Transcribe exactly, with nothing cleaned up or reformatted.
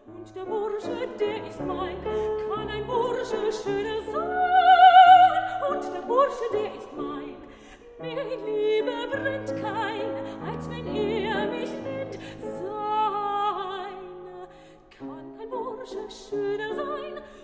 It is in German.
Und der Bursche, der ist mein, kann ein Bursche schöner sein. Und der Bursche, der ist mein, mehr in Liebe brennt kein, als wenn er mich nennt sein. Kann ein Bursche schöner sein,